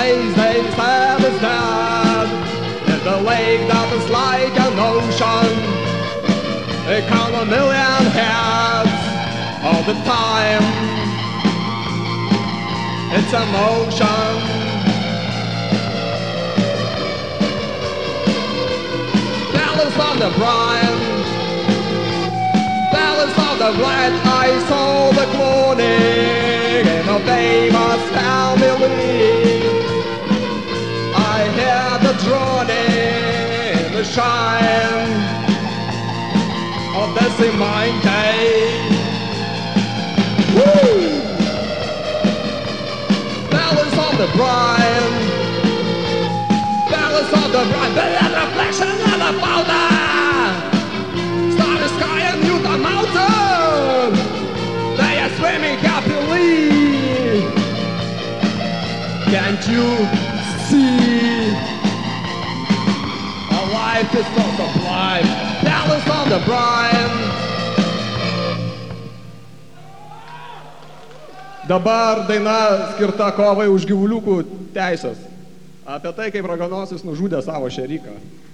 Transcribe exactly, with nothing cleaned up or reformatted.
days they said is dead. In the lake that is like an ocean, they count a million heads all the time. It's emotion. Dallas on the Brian, Dallas on the blind. I saw the cloning in a famous family. I hear the droning in the shine of the cement day. Woo! Dallas on the Brian, Dallas on the Brian. The reflection of the powder, starry sky and Utah mountain. They are swimming happily. Can't you see? Our life is so sublime. Dallas on the Brian. Dabar daina skirta kovai už gyvuliukų teisės. Apie tai, kaip raganosis nužudė savo šeriką.